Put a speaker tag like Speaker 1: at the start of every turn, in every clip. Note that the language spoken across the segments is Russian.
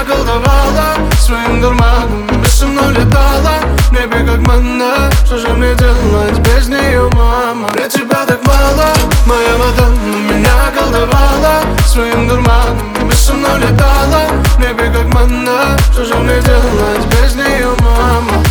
Speaker 1: околдовала своим дурманом, и со мной летала в небе как манна. Что же мне делать без нее, мама? Мне тебя так мало, моя Мадонна. Меня околдовала своим дурманом, и со мной летала в небе как манна. Что же мне делать без нее, мама?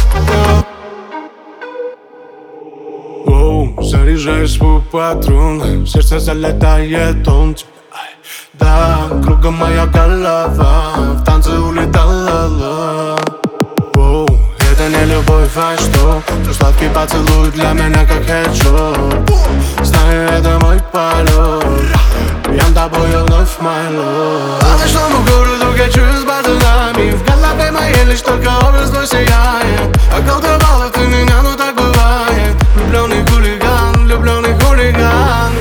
Speaker 1: Заряжаюсь свой патрон, в сердце залетает он. Да, кругом моя голова, в танце улетала. Это не любовь, а что? Твой сладкий поцелуй для меня как хедшот. Знаю, это мой полет, я с тобою вновь my love. По ночному городу качусь с базунами, в голове моей лишь только образ твой сияет. Околдовала ты меня, ну так бывает. Влюбленный хулиган, влюбленный хулиган.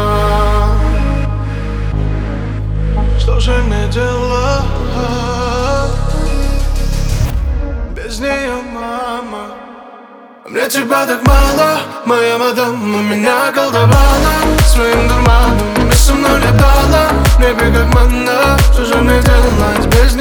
Speaker 1: Что же мне делать без нее, мама? Мне тебя так мало, моя Мадонна. Меня околдовала своим дурманом, и со мной летала в небе как манна. Что же мне делать без нее?